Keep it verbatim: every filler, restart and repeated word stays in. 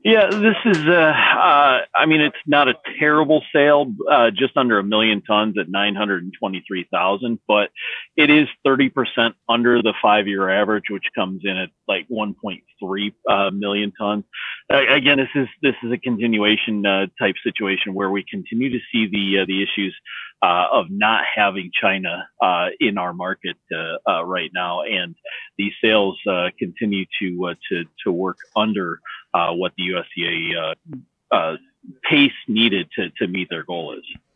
Yeah, this is, uh, uh, I mean, it's not a terrible sale, uh, just under a million tons at nine hundred twenty-three thousand, but it is thirty percent under the five year average, which comes in at like one point three uh, million tons. Uh, again, this is, this is a continuation uh, type situation where we continue to see the, uh, the issues uh, of not having China uh, in our market uh, uh, right now. And these sales uh, continue to, uh, to, to work under uh, what the U S D A uh, uh, pace needed to, to meet their goal is.